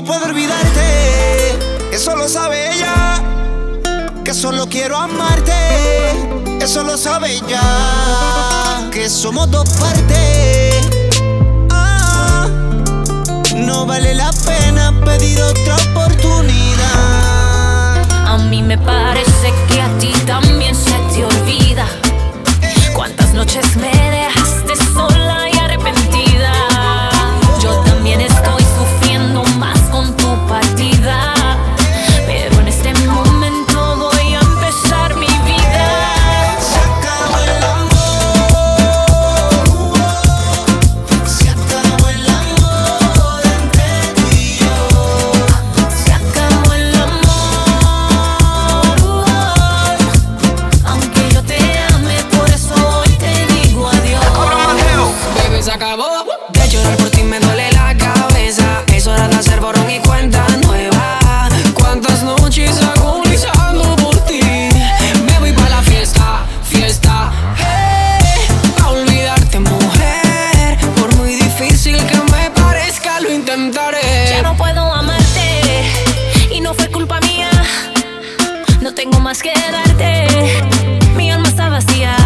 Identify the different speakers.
Speaker 1: puedo olvidarte, eso lo sabe ella. Que solo quiero amarte, eso lo sabe ella. Que somos dos partes. No vale la pena pedir otra oportunidad.
Speaker 2: A mí me parece que a ti también se te olvida cuántas noches me dejaste sola y arrepentida. Yo también estoy sufriendo más con tu partida, pero en este momento voy a empezar mi vida.
Speaker 1: Se acabó el amor, se acabó el amor entre tú y yo.
Speaker 2: Se acabó el amor, aunque yo te ame, por eso hoy te digo adiós.
Speaker 3: Baby, se acabó. De llorar por ti me duele la cabeza. Es hora de hacer borrón y cuenta nueva. Cuántas noches agonizando por ti. Me voy pa' la fiesta, fiesta. Pa' olvidarte, mujer. Por muy difícil que me parezca, lo intentaré.
Speaker 2: Ya no puedo amarte y no fue culpa mía. No tengo más que darte. Mi alma está vacía.